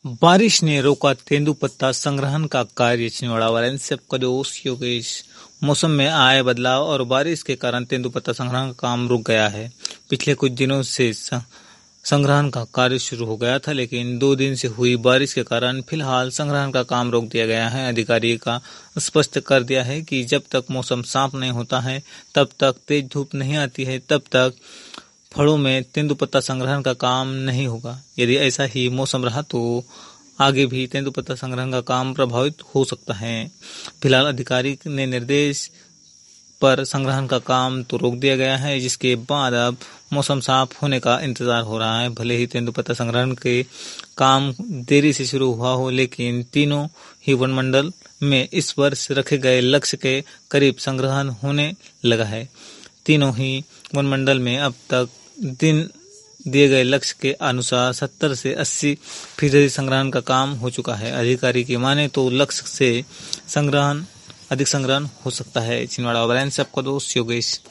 बारिश ने रोका तेंदुपत्ता संग्रहण का कार्य। छिंदवाड़ा वाराणसी से आपका दोस्त योगेश। मौसम में आए बदलाव और बारिश के कारण तेंदुपत्ता संग्रहण का काम रुक गया है। पिछले कुछ दिनों से संग्रहण का कार्य शुरू हो गया था, लेकिन 2 दिन से हुई बारिश के कारण फिलहाल संग्रहण का काम रोक दिया गया है। अधिकारी का स्पष्ट कर दिया है कि जब तक मौसम साफ नहीं होता है, तब तक तेज धूप नहीं आती है, तब तक फलों में तेंदुपत्ता संग्रहण का काम नहीं होगा। यदि ऐसा ही मौसम रहा तो आगे भी तेंदुपत्ता संग्रहण का काम प्रभावित हो सकता है। फिलहाल अधिकारी ने निर्देश पर संग्रहण का काम तो रोक दिया गया है, जिसके बाद अब मौसम साफ होने का इंतजार हो रहा है। भले ही तेंदुपत्ता संग्रहण के काम देरी से शुरू हुआ हो, लेकिन तीनों ही वन मंडल में इस वर्ष रखे गए लक्ष्य के करीब संग्रहण होने लगा है। तीनों ही वन मंडल में अब तक दिन दिए गए लक्ष्य के अनुसार 70 से 80% संग्रहण का काम हो चुका है। अधिकारी की माने तो लक्ष्य से अधिक संग्रहण हो सकता है। छिंदवाड़ा वाराणसी से आपका दोस्त योगेश।